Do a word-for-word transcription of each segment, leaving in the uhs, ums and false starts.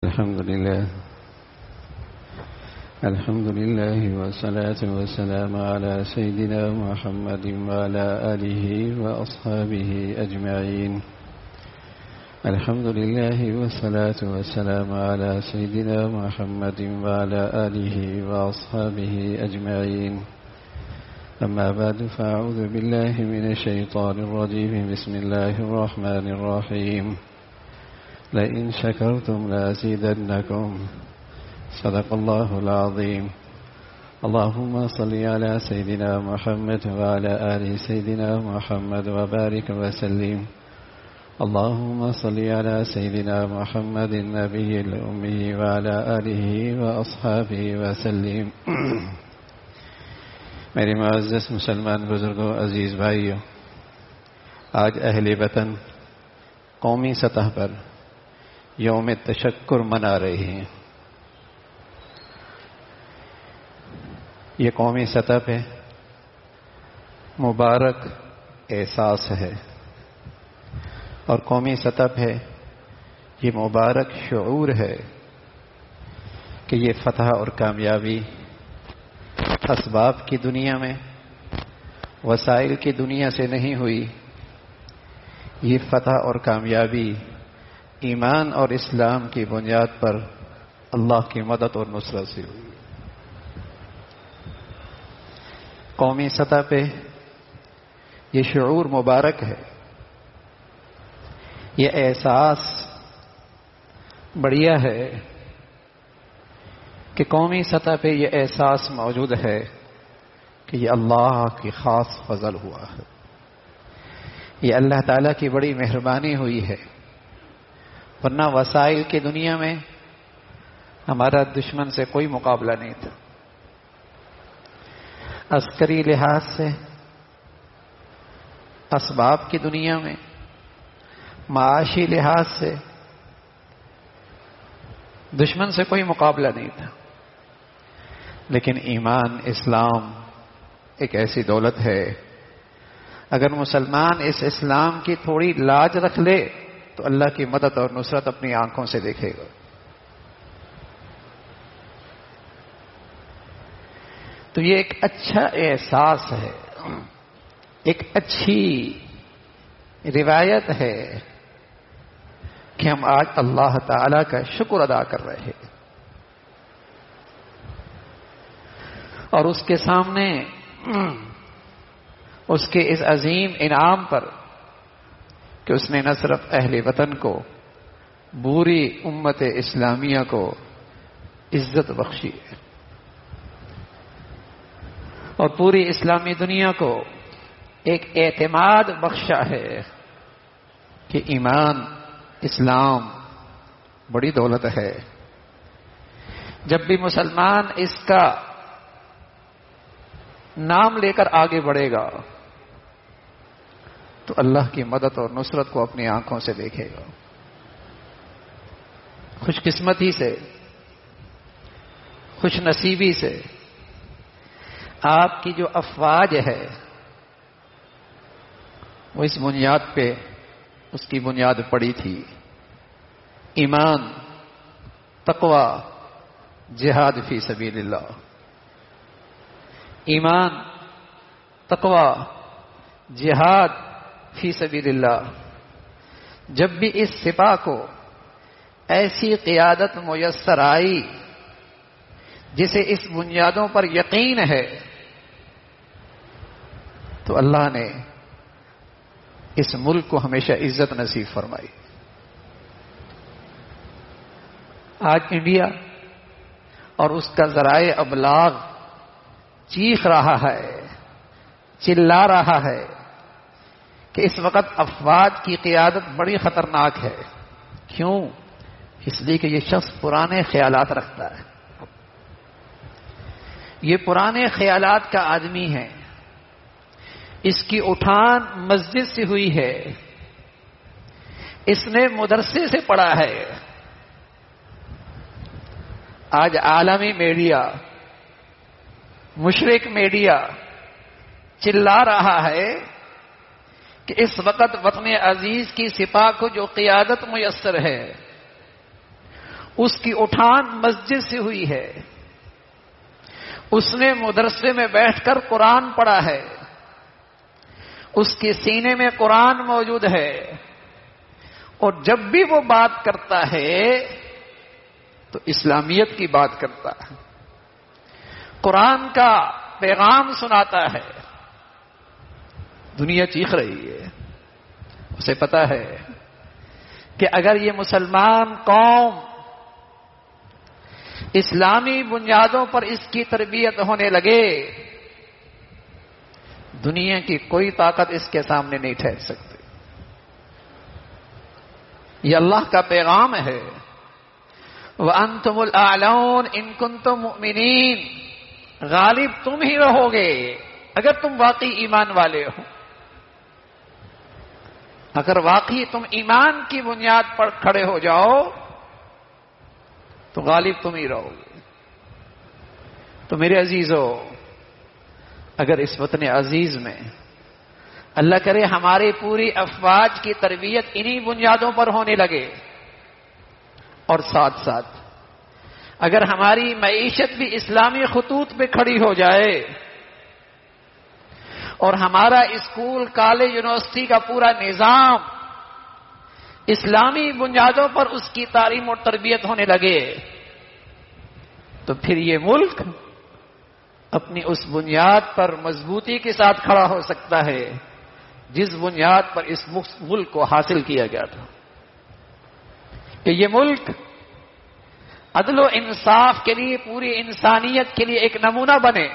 الحمد لله الحمد لله والصلاة والسلام على سيدنا محمد وعلى آله وأصحابه أجمعين. الحمد لله والصلاة والسلام على سيدنا محمد وعلى آله وأصحابه أجمعين. أما بعد فأعوذ بالله من الشيطان الرجيم. بسم الله الرحمن الرحيم. لئن شكرتم لأزيدنكم. صدق الله العظيم. اللهم صل على سيدنا محمد وعلى آل سيدنا محمد وبارك وسلم. اللهم صل على سيدنا محمد النبي الأمي وعلى آله وأصحابه وسلم. میرے معزز مسلمان بزرگوں، عزیز بھائیوں، آج اہل وطن قومی سطح پر یوم تشکر منا رہے ہیں. یہ قومی سطح پہ مبارک احساس ہے اور قومی سطح پہ یہ مبارک شعور ہے کہ یہ فتح اور کامیابی اسباب کی دنیا میں، وسائل کی دنیا سے نہیں ہوئی. یہ فتح اور کامیابی ایمان اور اسلام کی بنیاد پر اللہ کی مدد اور نصرت سے ہوئی. قومی سطح پہ یہ شعور مبارک ہے، یہ احساس بڑھیا ہے کہ قومی سطح پہ یہ احساس موجود ہے کہ یہ اللہ کی خاص فضل ہوا ہے، یہ اللہ تعالیٰ کی بڑی مہربانی ہوئی ہے. ورنہ وسائل کی دنیا میں ہمارا دشمن سے کوئی مقابلہ نہیں تھا. عسکری لحاظ سے، اسباب کی دنیا میں، معاشی لحاظ سے دشمن سے کوئی مقابلہ نہیں تھا. لیکن ایمان، اسلام ایک ایسی دولت ہے، اگر مسلمان اس اسلام کی تھوڑی لاج رکھ لے تو اللہ کی مدد اور نصرت اپنی آنکھوں سے دیکھے گا. تو یہ ایک اچھا احساس ہے، ایک اچھی روایت ہے کہ ہم آج اللہ تعالی کا شکر ادا کر رہے ہیں اور اس کے سامنے اس کے اس عظیم انعام پر کہ اس نے نہ صرف اہل وطن کو، پوری امت اسلامیہ کو عزت بخشی ہے اور پوری اسلامی دنیا کو ایک اعتماد بخشا ہے کہ ایمان، اسلام بڑی دولت ہے. جب بھی مسلمان اس کا نام لے کر آگے بڑھے گا تو اللہ کی مدد اور نصرت کو اپنی آنکھوں سے دیکھے گا. خوش قسمتی سے، خوش نصیبی سے آپ کی جو افواج ہے وہ اس بنیاد پہ اس کی بنیاد پڑی تھی، ایمان، تقوی، جہاد فی سبیل اللہ. ایمان، تقوی، جہاد فی سبیل اللہ. جب بھی اس سپاہ کو ایسی قیادت میسر آئی جسے اس بنیادوں پر یقین ہے تو اللہ نے اس ملک کو ہمیشہ عزت نصیب فرمائی. آج انڈیا اور اس کا ذرائع ابلاغ چیخ رہا ہے، چلا رہا ہے کہ اس وقت افواج کی قیادت بڑی خطرناک ہے. کیوں؟ اس لیے کہ یہ شخص پرانے خیالات رکھتا ہے، یہ پرانے خیالات کا آدمی ہے. اس کی اٹھان مسجد سے ہوئی ہے، اس نے مدرسے سے پڑھا ہے. آج عالمی میڈیا، مشرک میڈیا چلا رہا ہے کہ اس وقت وطن عزیز کی سپاہ کو جو قیادت میسر ہے اس کی اٹھان مسجد سے ہوئی ہے، اس نے مدرسے میں بیٹھ کر قرآن پڑھا ہے، اس کے سینے میں قرآن موجود ہے، اور جب بھی وہ بات کرتا ہے تو اسلامیت کی بات کرتا ہے، قرآن کا پیغام سناتا ہے۔ دنیا چیخ رہی ہے، اسے پتا ہے کہ اگر یہ مسلمان قوم اسلامی بنیادوں پر اس کی تربیت ہونے لگے، دنیا کی کوئی طاقت اس کے سامنے نہیں ٹھہر سکتی۔ یہ اللہ کا پیغام ہے، وَأَنْتُمُ الْأَعْلَوْنَ إِن كُنتُم مُؤْمِنِينَ، غالب تم ہی رہو گے اگر تم واقعی ایمان والے ہو۔ اگر واقعی تم ایمان کی بنیاد پر کھڑے ہو جاؤ تو غالب تم ہی رہو گے۔ تو میرے عزیزو، اگر اس وطن عزیز میں اللہ کرے ہماری پوری افواج کی تربیت انہی بنیادوں پر ہونے لگے، اور ساتھ ساتھ اگر ہماری معیشت بھی اسلامی خطوط پہ کھڑی ہو جائے، اور ہمارا اسکول، کالج، یونیورسٹی کا پورا نظام اسلامی بنیادوں پر اس کی تعلیم اور تربیت ہونے لگے، تو پھر یہ ملک اپنی اس بنیاد پر مضبوطی کے ساتھ کھڑا ہو سکتا ہے جس بنیاد پر اس ملک کو حاصل کیا گیا تھا، کہ یہ ملک عدل و انصاف کے لیے، پوری انسانیت کے لیے ایک نمونہ بنے،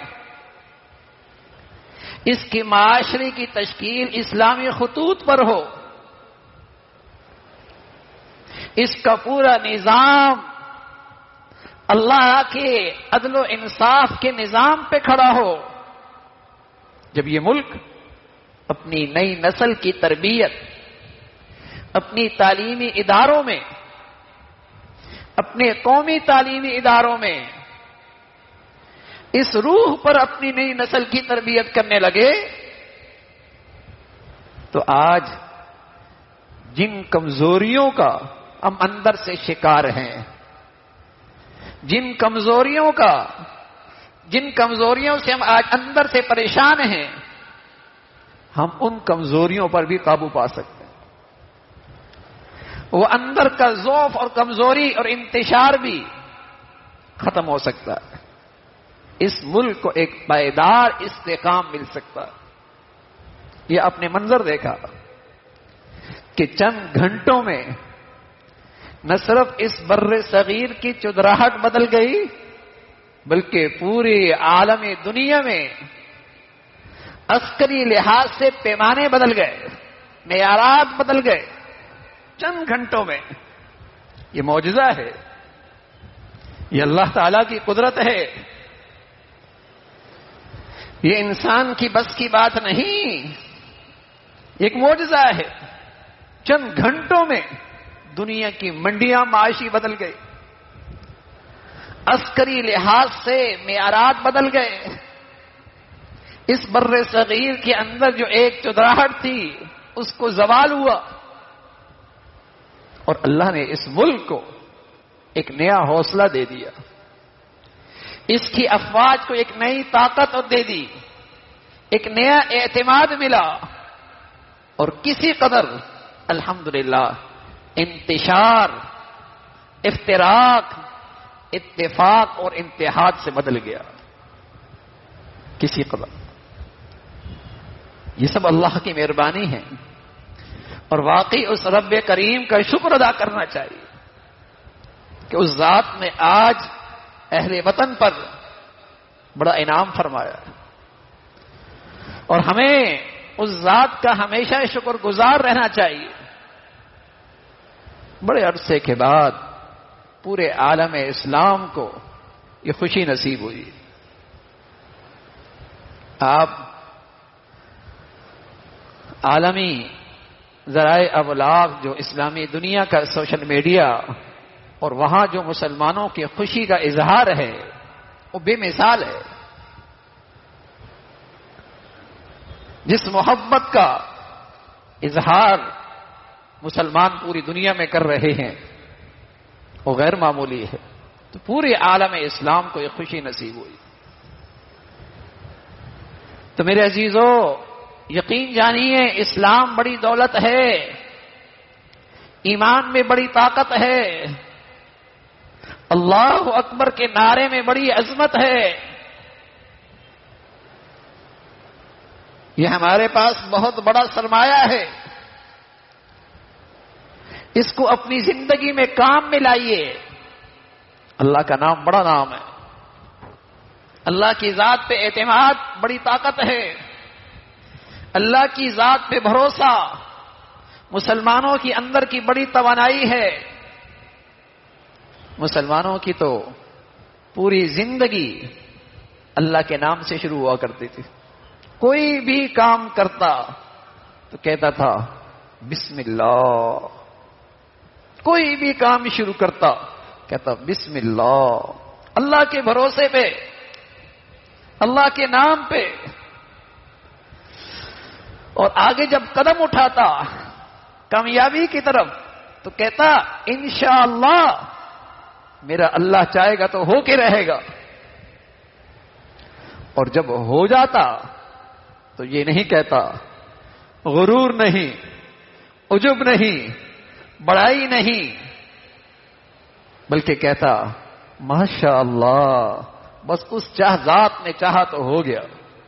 اس کی معاشرے کی تشکیل اسلامی خطوط پر ہو، اس کا پورا نظام اللہ کے عدل و انصاف کے نظام پہ کھڑا ہو۔ جب یہ ملک اپنی نئی نسل کی تربیت اپنی تعلیمی اداروں میں، اپنے قومی تعلیمی اداروں میں اس روح پر اپنی نئی نسل کی تربیت کرنے لگے، تو آج جن کمزوریوں کا ہم اندر سے شکار ہیں، جن کمزوریوں کا جن کمزوریوں سے ہم آج اندر سے پریشان ہیں، ہم ان کمزوریوں پر بھی قابو پا سکتے ہیں۔ وہ اندر کا ضعف اور کمزوری اور انتشار بھی ختم ہو سکتا ہے، اس ملک کو ایک پائیدار استحکام مل سکتا ہے۔ یہ اپنے منظر دیکھا کہ چند گھنٹوں میں نہ صرف اس بر صغیر کی چودراہٹ بدل گئی، بلکہ پوری عالمی دنیا میں عسکری لحاظ سے پیمانے بدل گئے، معیارات بدل گئے چند گھنٹوں میں۔ یہ معجزہ ہے، یہ اللہ تعالی کی قدرت ہے، یہ انسان کی بس کی بات نہیں، ایک معجزہ ہے۔ چند گھنٹوں میں دنیا کی منڈیاں معاشی بدل گئی، عسکری لحاظ سے معیارات بدل گئے، اس بر صغیر کے اندر جو ایک چودراہٹ تھی اس کو زوال ہوا، اور اللہ نے اس ملک کو ایک نیا حوصلہ دے دیا، اس کی افواج کو ایک نئی طاقت دے دی، ایک نیا اعتماد ملا، اور کسی قدر الحمدللہ انتشار، افتراق، اتفاق اور اتحاد سے بدل گیا، کسی قدر۔ یہ سب اللہ کی مہربانی ہے، اور واقعی اس رب کریم کا شکر ادا کرنا چاہیے کہ اس ذات نے آج اہل وطن پر بڑا انعام فرمایا، اور ہمیں اس ذات کا ہمیشہ شکر گزار رہنا چاہیے۔ بڑے عرصے کے بعد پورے عالم اسلام کو یہ خوشی نصیب ہوئی۔ آپ عالمی ذرائع ابلاغ جو اسلامی دنیا کا سوشل میڈیا، اور وہاں جو مسلمانوں کی خوشی کا اظہار ہے وہ بے مثال ہے۔ جس محبت کا اظہار مسلمان پوری دنیا میں کر رہے ہیں، وہ غیر معمولی ہے. تو پورے عالم اسلام کو یہ خوشی نصیب ہوئی. تو میرے عزیزو یقین جانیے اسلام بڑی دولت ہے، ایمان میں بڑی طاقت ہے، اللہ اکبر کے نعرے میں بڑی عظمت ہے. یہ ہمارے پاس بہت بڑا سرمایہ ہے، اس کو اپنی زندگی میں کام میں لائیے. اللہ کا نام بڑا نام ہے، اللہ کی ذات پہ اعتماد بڑی طاقت ہے، اللہ کی ذات پہ بھروسہ مسلمانوں کی اندر کی بڑی توانائی ہے. مسلمانوں کی تو پوری زندگی اللہ کے نام سے شروع ہوا کرتی تھی. کوئی بھی کام کرتا تو کہتا تھا بسم اللہ. کوئی بھی کام شروع کرتا کہتا بسم اللہ. اللہ کے بھروسے پہ، اللہ کے نام پہ. اور آگے جب قدم اٹھاتا کامیابی کی طرف تو کہتا انشاءاللہ میرا اللہ چاہے گا تو ہو کے رہے گا. اور جب ہو جاتا تو یہ نہیں کہتا، غرور نہیں، عجب نہیں، بڑائی نہیں، بلکہ کہتا ماشاء اللہ بس اس چاہ ذات نے چاہا تو ہو گیا،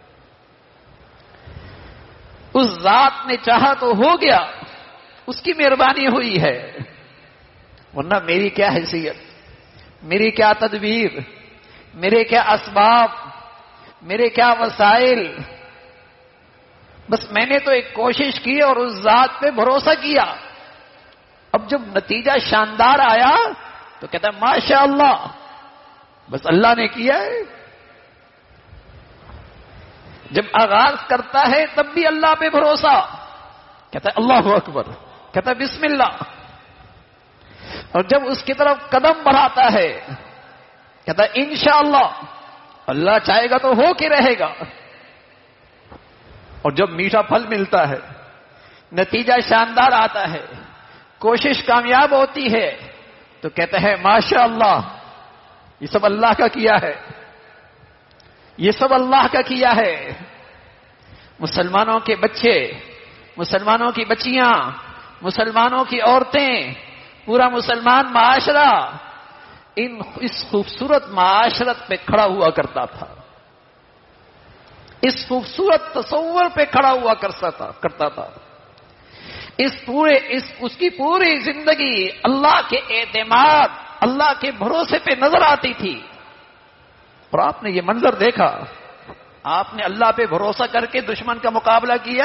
اس ذات نے چاہا تو ہو گیا، اس کی مہربانی ہوئی ہے، ورنہ میری کیا حیثیت، میری کیا تدبیر، میرے کیا اسباب، میرے کیا وسائل. بس میں نے تو ایک کوشش کی اور اس ذات پہ بھروسہ کیا. اب جب نتیجہ شاندار آیا تو کہتا ہے ماشاء اللہ بس اللہ نے کیا ہے. جب آغاز کرتا ہے تب بھی اللہ پہ بھروسہ، کہتا ہے اللہ اکبر، کہتا ہے بسم اللہ. اور جب اس کی طرف قدم بڑھاتا ہے کہتا ہے انشاءاللہ اللہ چاہے گا تو ہو کے رہے گا. اور جب میٹھا پھل ملتا ہے، نتیجہ شاندار آتا ہے، کوشش کامیاب ہوتی ہے تو کہتا ہے ماشاء اللہ یہ سب اللہ کا کیا ہے، یہ سب اللہ کا کیا ہے. مسلمانوں کے بچے، مسلمانوں کی بچیاں، مسلمانوں کی عورتیں، پورا مسلمان معاشرہ ان اس خوبصورت معاشرت پہ کھڑا ہوا کرتا تھا، اس خوبصورت تصور پہ کھڑا ہوا کرتا تھا کرتا تھا اس پورے اس اس کی پوری زندگی اللہ کے اعتماد، اللہ کے بھروسے پہ نظر آتی تھی. اور آپ نے یہ منظر دیکھا، آپ نے اللہ پہ بھروسہ کر کے دشمن کا مقابلہ کیا،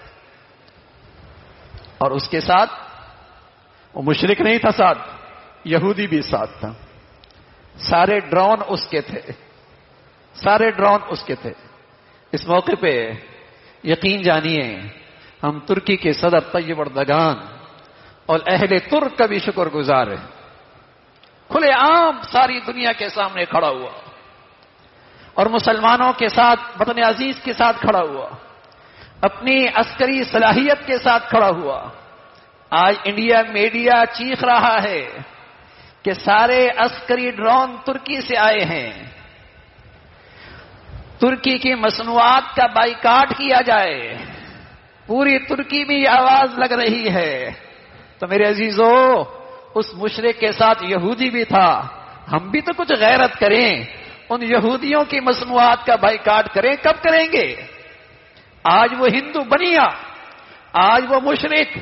اور اس کے ساتھ وہ مشرک نہیں تھا، ساتھ یہودی بھی ساتھ تھا. سارے ڈرون اس کے تھے، سارے ڈرون اس کے تھے. اس موقع پہ یقین جانیے ہم ترکی کے صدر طیب اردگان اور اہل ترک کا بھی شکر گزار ہیں. کھلے عام ساری دنیا کے سامنے کھڑا ہوا اور مسلمانوں کے ساتھ، وطن عزیز کے ساتھ کھڑا ہوا، اپنی عسکری صلاحیت کے ساتھ کھڑا ہوا. آج انڈیا میڈیا چیخ رہا ہے کہ سارے عسکری ڈرون ترکی سے آئے ہیں، ترکی کی مصنوعات کا بائیکاٹ کیا جائے. پوری ترکی میں یہ آواز لگ رہی ہے. تو میرے عزیزو اس مشرک کے ساتھ یہودی بھی تھا. ہم بھی تو کچھ غیرت کریں، ان یہودیوں کی مصنوعات کا بائیکاٹ کریں. کب کریں گے؟ آج وہ ہندو بنیا، آج وہ مشرک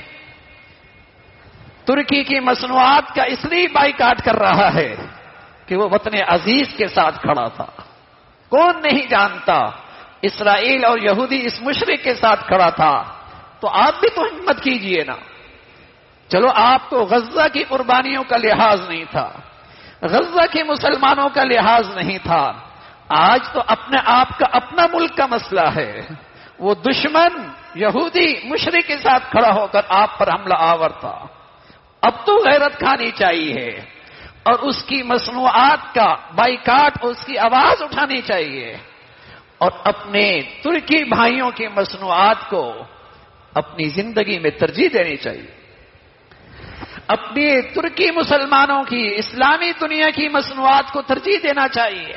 ترکی کی مصنوعات کا اس لیے بائیکاٹ کر رہا ہے کہ وہ وطن عزیز کے ساتھ کھڑا تھا. کون نہیں جانتا اسرائیل اور یہودی اس مشرک کے ساتھ کھڑا تھا. تو آپ بھی تو ہمت کیجئے نا. چلو آپ کو غزہ کی قربانیوں کا لحاظ نہیں تھا، غزہ کے مسلمانوں کا لحاظ نہیں تھا. آج تو اپنے آپ کا اپنا ملک کا مسئلہ ہے. وہ دشمن یہودی مشرک کے ساتھ کھڑا ہو کر آپ پر حملہ آور تھا. اب تو غیرت کھانی چاہیے اور اس کی مصنوعات کا بائیکاٹ، اس کی آواز اٹھانی چاہیے اور اپنے ترکی بھائیوں کی مصنوعات کو اپنی زندگی میں ترجیح دینی چاہیے. اپنی ترکی مسلمانوں کی اسلامی دنیا کی مصنوعات کو ترجیح دینا چاہیے.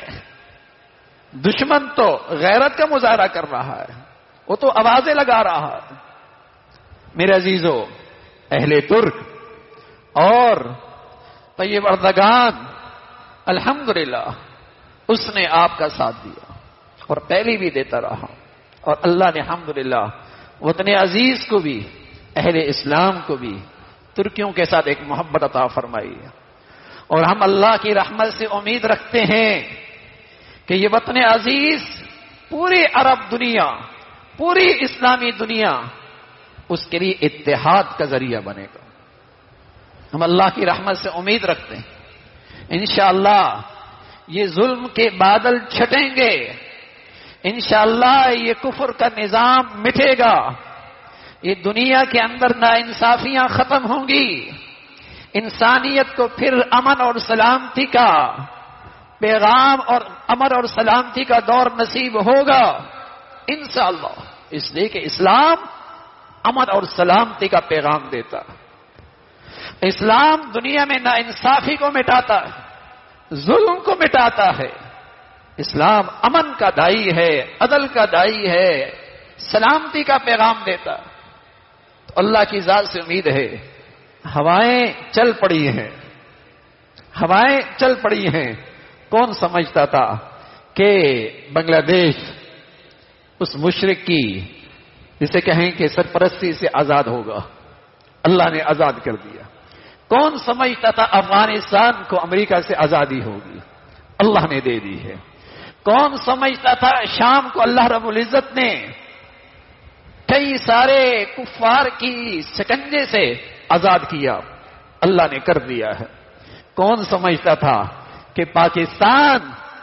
دشمن تو غیرت کا مظاہرہ کر رہا ہے, وہ تو آوازیں لگا رہا ہے. میرے عزیزو, اہل ترک اور طیب اردگان الحمدللہ اس نے آپ کا ساتھ دیا اور پہلی بھی دیتا رہا, اور اللہ نے الحمدللہ وطن عزیز کو بھی اہل اسلام کو بھی ترکیوں کے ساتھ ایک محبت عطا فرمائی ہے. اور ہم اللہ کی رحمت سے امید رکھتے ہیں کہ یہ وطن عزیز پوری عرب دنیا, پوری اسلامی دنیا اس کے لیے اتحاد کا ذریعہ بنے گا. ہم اللہ کی رحمت سے امید رکھتے ہیں انشاءاللہ یہ ظلم کے بادل چھٹیں گے, انشاءاللہ یہ کفر کا نظام مٹے گا, یہ دنیا کے اندر ناانصافیاں ختم ہوں گی, انسانیت کو پھر امن اور سلامتی کا پیغام اور امن اور سلامتی کا دور نصیب ہوگا انشاءاللہ. اس لیے کہ اسلام امن اور سلامتی کا پیغام دیتا ہے. اسلام دنیا میں ناانصافی کو مٹاتا ہے, ظلم کو مٹاتا ہے. اسلام امن کا دائی ہے, عدل کا دائی ہے, سلامتی کا پیغام دیتا ہے. تو اللہ کی ذات سے امید ہے, ہوائیں چل پڑی ہیں, ہوائیں چل پڑی ہیں. کون سمجھتا تھا کہ بنگلہ دیش اس مشرک کی جسے کہیں کہ سرپرستی سے آزاد ہوگا, اللہ نے آزاد کر دیا. کون سمجھتا تھا افغانستان کو امریکہ سے آزادی ہوگی, اللہ نے دے دی ہے. کون سمجھتا تھا شام کو اللہ رب العزت نے کئی سارے کفار کی شکنجے سے آزاد کیا, اللہ نے کر دیا ہے. کون سمجھتا تھا کہ پاکستان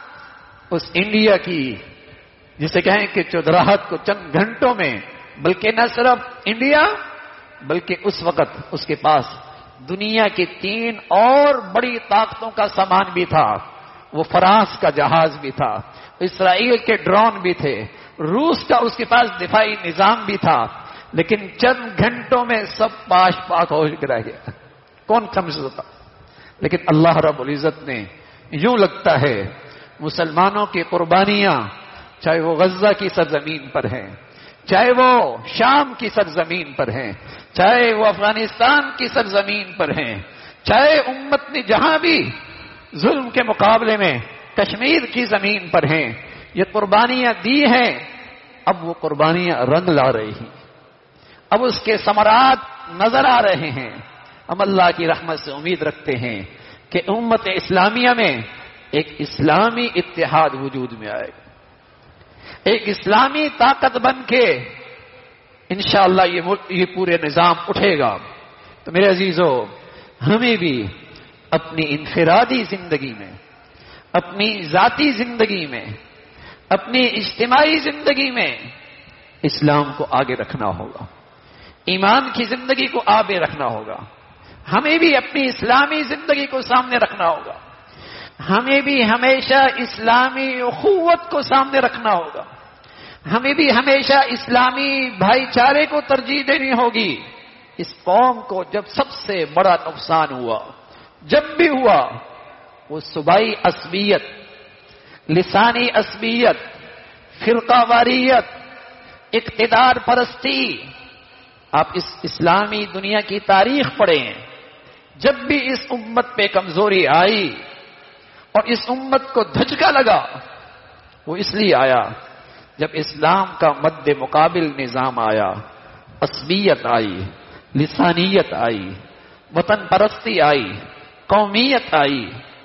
اس انڈیا کی جسے کہیں کہ چودراہٹ کو چند گھنٹوں میں, بلکہ نہ صرف انڈیا بلکہ اس وقت اس کے پاس دنیا کی تین اور بڑی طاقتوں کا سامان بھی تھا. وہ فرانس کا جہاز بھی تھا, اسرائیل کے ڈرون بھی تھے, روس کا اس کے پاس دفاعی نظام بھی تھا, لیکن چند گھنٹوں میں سب پاش پاک ہو رہ گیا. کون سمجھتا؟ لیکن اللہ رب العزت نے یوں لگتا ہے مسلمانوں کی قربانیاں چاہے وہ غزہ کی سرزمین پر ہیں, چاہے وہ شام کی سرزمین پر ہیں, چاہے وہ افغانستان کی سرزمین پر ہیں, چاہے امت نے جہاں بھی ظلم کے مقابلے میں کشمیر کی زمین پر ہیں, یہ قربانیاں دی ہیں. اب وہ قربانیاں رنگ لا رہی ہیں, اب اس کے ثمرات نظر آ رہے ہیں. ہم اللہ کی رحمت سے امید رکھتے ہیں کہ امت اسلامیہ میں ایک اسلامی اتحاد وجود میں آئے گا, ایک اسلامی طاقت بن کے انشاءاللہ یہ یہ پورے نظام اٹھے گا. تو میرے عزیزو, ہمیں بھی اپنی انفرادی زندگی میں, اپنی ذاتی زندگی میں, اپنی اجتماعی زندگی میں اسلام کو آگے رکھنا ہوگا, ایمان کی زندگی کو آگے رکھنا ہوگا. ہمیں بھی اپنی اسلامی زندگی کو سامنے رکھنا ہوگا, ہمیں بھی ہمیشہ اسلامی اخوت کو سامنے رکھنا ہوگا, ہمیں بھی ہمیشہ اسلامی بھائی چارے کو ترجیح دینی ہوگی. اس قوم کو جب سب سے بڑا نقصان ہوا, جب بھی ہوا, وہ صوبائی عصبیت, لسانی عصبیت, فرقہ واریت, اقتدار پرستی. آپ اس اسلامی دنیا کی تاریخ پڑھیں, جب بھی اس امت پہ کمزوری آئی اور اس امت کو دھچکا لگا, وہ اس لیے آیا جب اسلام کا مد مقابل نظام آیا, عصبیت آئی, لسانیت آئی, وطن پرستی آئی, قومیت آئی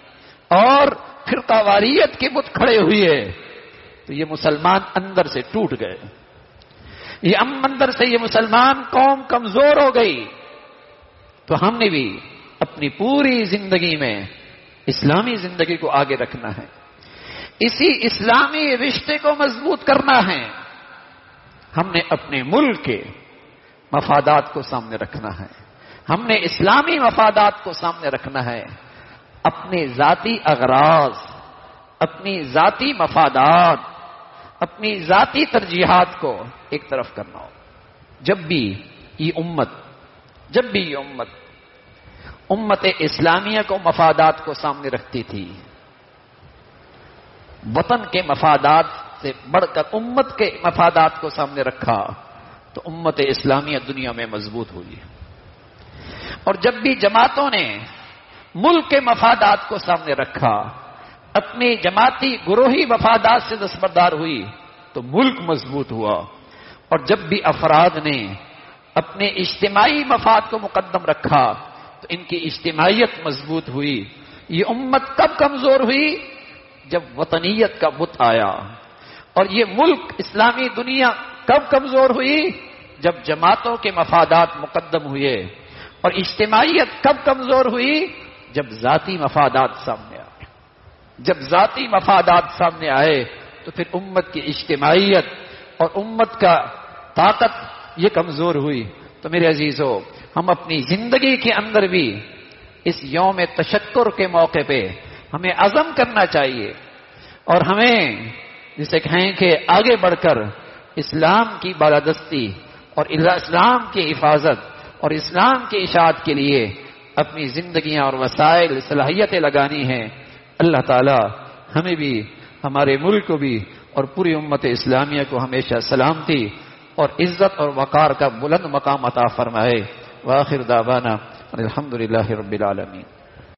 اور فرقہ واریت کے بت کھڑے ہوئے, تو یہ مسلمان اندر سے ٹوٹ گئے, یہ اندر سے یہ مسلمان قوم کمزور ہو گئی. تو ہم نے بھی اپنی پوری زندگی میں اسلامی زندگی کو آگے رکھنا ہے, اسی اسلامی رشتے کو مضبوط کرنا ہے. ہم نے اپنے ملک کے مفادات کو سامنے رکھنا ہے, ہم نے اسلامی مفادات کو سامنے رکھنا ہے. اپنے ذاتی اغراض, اپنی ذاتی مفادات, اپنی ذاتی ترجیحات کو ایک طرف کرنا ہو. جب بھی یہ امت جب بھی یہ امت امت اسلامیہ کو مفادات کو سامنے رکھتی تھی. وطن کے مفادات سے بڑھ کر امت کے مفادات کو سامنے رکھا تو امت اسلامیہ دنیا میں مضبوط ہوئی. اور جب بھی جماعتوں نے ملک کے مفادات کو سامنے رکھا، اپنی جماعتی گروہی مفادات سے دستبردار ہوئی تو ملک مضبوط ہوا. اور جب بھی افراد نے اپنے اجتماعی مفاد کو مقدم رکھا تو ان کی اجتماعیت مضبوط ہوئی. یہ امت کب کمزور ہوئی؟ جب وطنیت کا بت آیا. اور یہ ملک اسلامی دنیا کب کمزور ہوئی؟ جب جماعتوں کے مفادات مقدم ہوئے. اور اجتماعیت کب کمزور ہوئی؟ جب ذاتی مفادات سامنے آئے. جب ذاتی مفادات سامنے آئے تو پھر امت کی اجتماعیت اور امت کا طاقت یہ کمزور ہوئی. تو میرے عزیزو، ہم اپنی زندگی کے اندر بھی اس یوم تشکر کے موقع پہ ہمیں عزم کرنا چاہیے اور ہمیں جسے کہیں کہ آگے بڑھ کر اسلام کی بالادستی اور اسلام کی حفاظت اور اسلام کی اشاعت کے لیے اپنی زندگیاں اور وسائل صلاحیتیں لگانی ہیں. اللہ تعالی ہمیں بھی، ہمارے ملک کو بھی اور پوری امت اسلامیہ کو ہمیشہ سلامتی اور عزت اور وقار کا بلند مقام عطا فرمائے. وآخر دعوانا الحمدللہ رب العالمین.